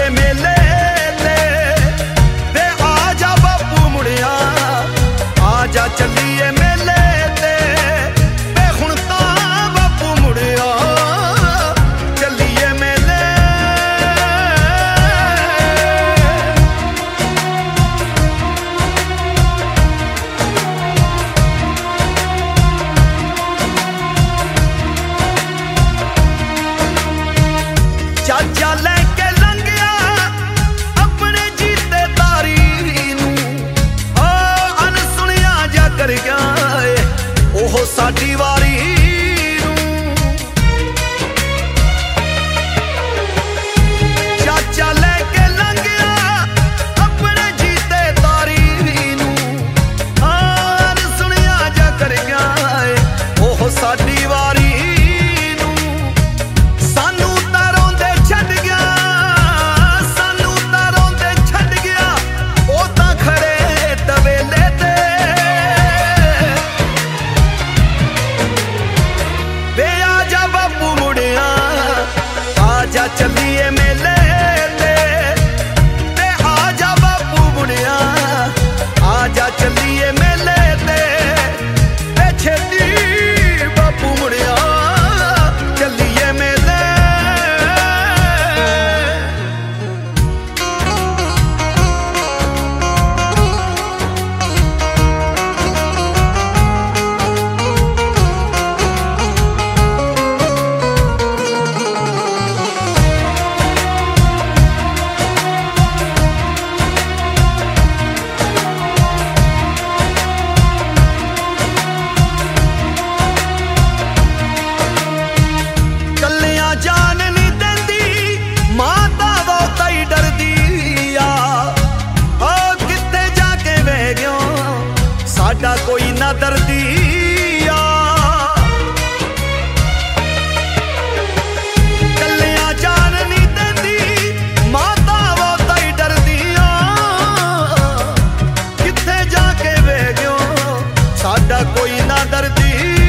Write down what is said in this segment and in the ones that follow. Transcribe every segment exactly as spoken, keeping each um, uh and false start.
मेले ते वे आजा बापू मुड़िया आजा चलिए मेले ते वे हुण तां बापू मुड़िया चलिए मेले। चाचा लेके लंघिया अपने जीते तारी नूं ओ अनसुनिया जा कर गया ओह साडी वारी नूं। चाचा लेके लंघिया अपने जीते तारी नूं ओ अनसुनिया जा कर गया ओह साडी वारी आजा चलिए मेले ते ते आजा बापू मुड़िया आजा चलिए मेले ते ते छेती बापू मुड़िया चलिए मेले। जान नहीं देंदी माता वो तई डरदी आ ओ किथे जाके बह गयो साडा कोई ना दर्दी आ। कलियां जान नहीं देंदी माता वो तई डरदी आ किथे जाके बह गयो साडा कोई ना दर्दी।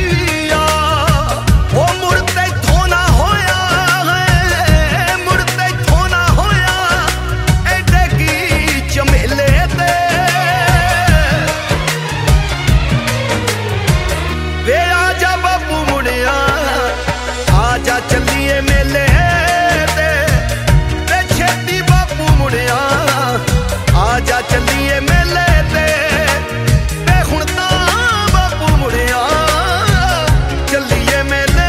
आजा चलिए मेले ते ते छेती बापू मुड़िया आजा चलिए मेले ते ते हुण तां बापू मुड़िया चलिए मेले।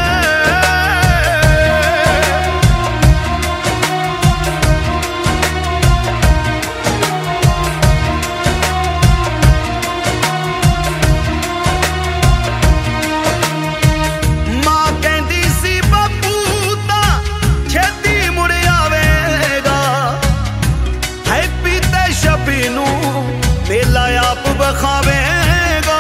मेला आप बखावेगा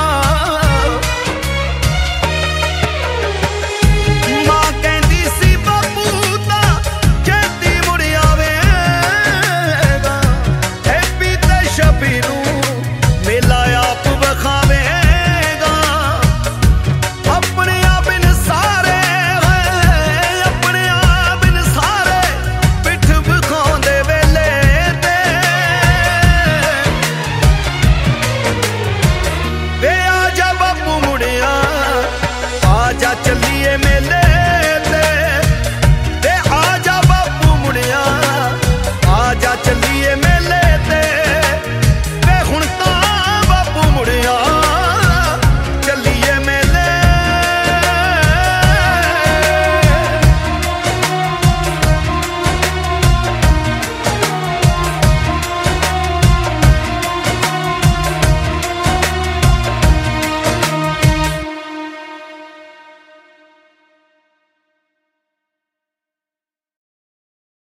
मां कहती सी बापू ता खेती मुड़ आवेगा हैप्पी ते शबी नू मेला आप बखावेगा। अपने आप इन सारे अपने आप इन सारे पिठ बखांदे वेले आजा चलिए मेले